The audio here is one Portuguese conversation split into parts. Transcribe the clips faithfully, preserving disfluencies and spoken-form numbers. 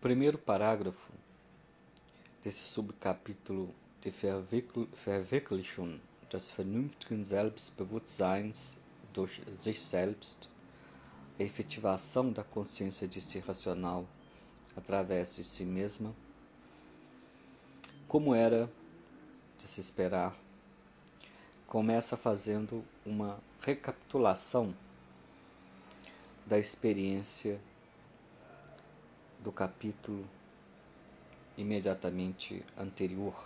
primeiro parágrafo desse subcapítulo de Verwirklichung des vernünftigen Selbstbewusstseins durch sich selbst, a efetivação da consciência de si racional através de si mesma, como era de se esperar, começa fazendo uma recapitulação da experiência do capítulo imediatamente anterior.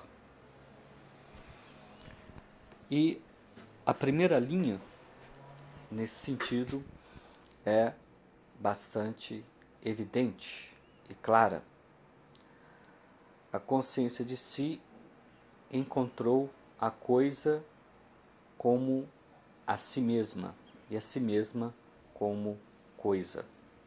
E a primeira linha, nesse sentido, é bastante evidente e clara. A consciência de si encontrou a coisa como a si mesma e a si mesma como coisa.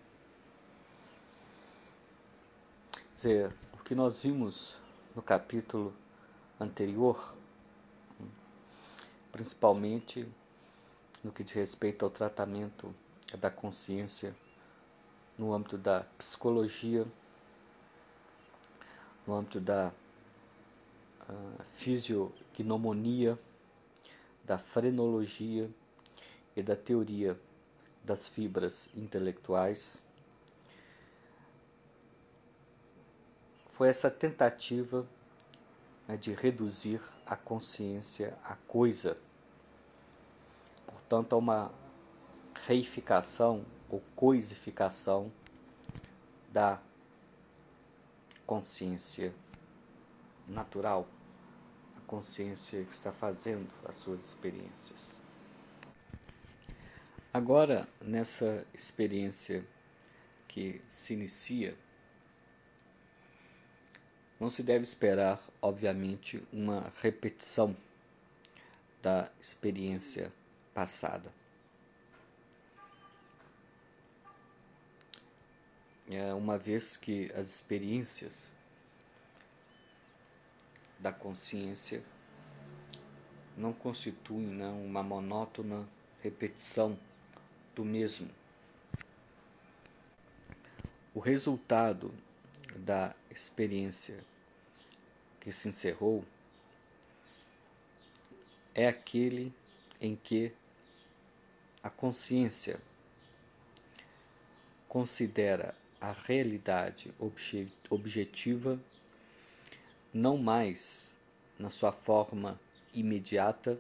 Quer dizer, o que nós vimos no capítulo anterior, principalmente no que diz respeito ao tratamento da consciência no âmbito da psicologia, no âmbito da uh, fisiognomonia, da frenologia e da teoria das fibras intelectuais, foi essa tentativa, né, de reduzir a consciência à coisa, portanto a uma reificação ou coisificação da consciência natural, a consciência que está fazendo as suas experiências. Agora, nessa experiência que se inicia, não se deve esperar, obviamente, uma repetição da experiência passada. É, uma vez que as experiências da consciência não constituem, né, uma monótona repetição do mesmo. O resultado da experiência que se encerrou é aquele em que a consciência considera a realidade objetiva não mais na sua forma imediata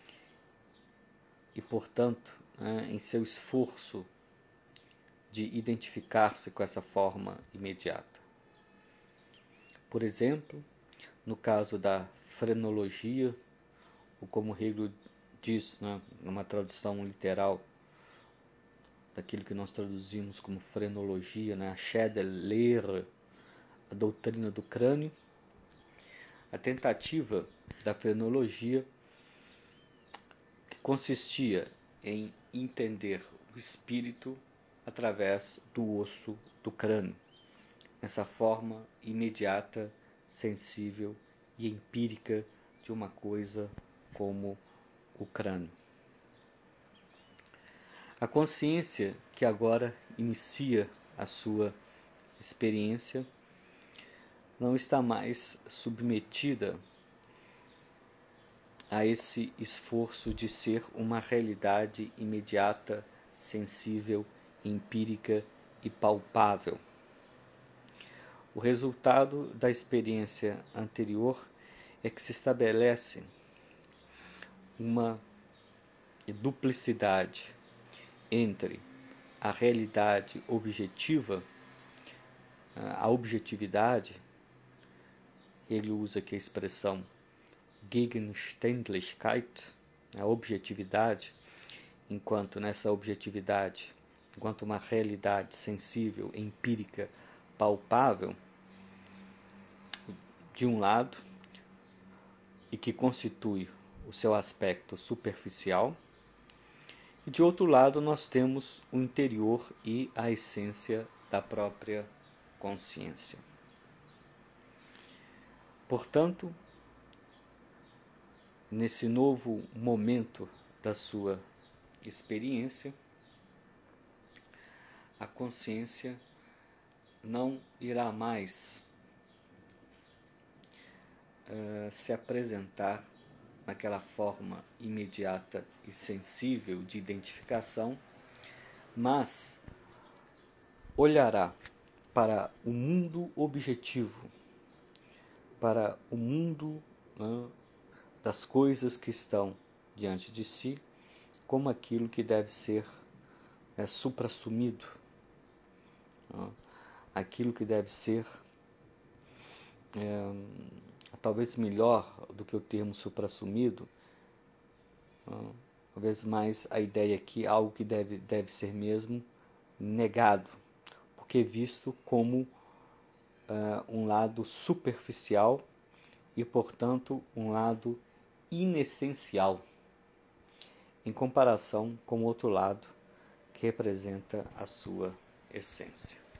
e, portanto, né, em seu esforço de identificar-se com essa forma imediata. Por exemplo, no caso da frenologia, ou como Hegel diz, né, numa tradução literal daquilo que nós traduzimos como frenologia, né, a Schädel-Lehre, a doutrina do crânio, a tentativa da frenologia que consistia em entender o espírito através do osso do crânio, nessa forma imediata, sensível e empírica de uma coisa como o crânio. A consciência que agora inicia a sua experiência não está mais submetida a esse esforço de ser uma realidade imediata, sensível, empírica e palpável. O resultado da experiência anterior é que se estabelece uma duplicidade entre a realidade objetiva, a objetividade. Ele usa aqui a expressão Gegenständlichkeit, a objetividade, enquanto nessa objetividade, enquanto uma realidade sensível, empírica, palpável, de um lado, e que constitui o seu aspecto superficial, e de outro lado nós temos o interior e a essência da própria consciência. Portanto, nesse novo momento da sua experiência, a consciência não irá mais uh, se apresentar naquela forma imediata e sensível de identificação, mas olhará para o mundo objetivo, para o mundo, né, das coisas que estão diante de si, como aquilo que deve ser é, suprassumido, né, aquilo que deve ser é, talvez melhor do que o termo suprassumido, né, talvez mais a ideia aqui, algo que deve, deve ser mesmo negado, porque é visto como uh, um lado superficial e, portanto, um lado inessencial, em comparação com o outro lado, que representa a sua essência.